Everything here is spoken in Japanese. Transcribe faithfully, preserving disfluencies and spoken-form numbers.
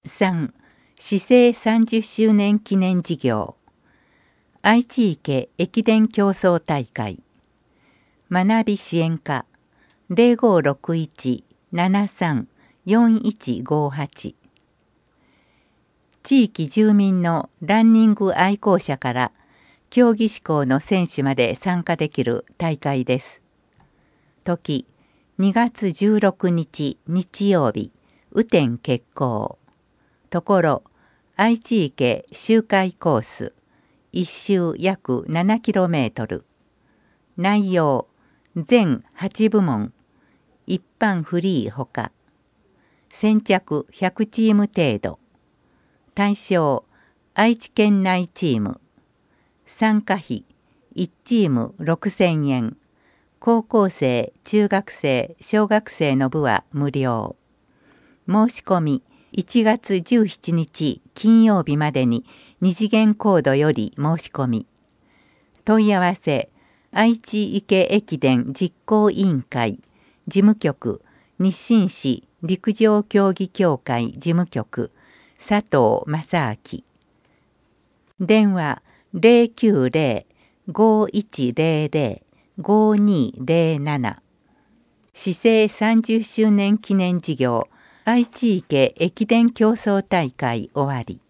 さん. 市政さんじゅっしゅうねん記念事業愛知池駅伝競争大会学び支援課 ゼロごろくいち ななさん よんいちごはち 地域住民のランニング愛好者から競技志向の選手まで参加できる大会です。時にがつじゅうろくにち日曜日雨天決行。ところ愛知池周回コース一周約 ななキロメートル。内容全はちぶもん一般フリーほか先着ひゃくチーム程度。対象愛知県内チーム。参加費いちチームろくせんえん。高校生中学生小学生の部は無料。申し込みいちがつじゅうしちにち金曜日までに二次元コードより申し込み。問い合わせ愛知池駅伝実行委員会事務局日清市陸上競技協会事務局佐藤正明。電話 ゼロきゅうゼロ ごいちゼロゼロ ごにゼロなな。市政さんじゅっしゅうねん記念事業愛知池駅伝競争大会終わり。